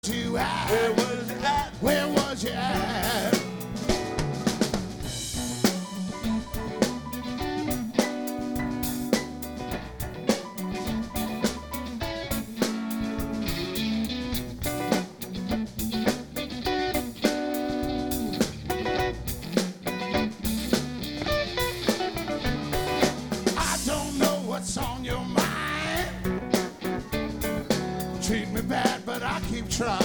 You at? Where was you at? Where was you at? I don't know what's on your mind. Treat me bad, but I keep trying.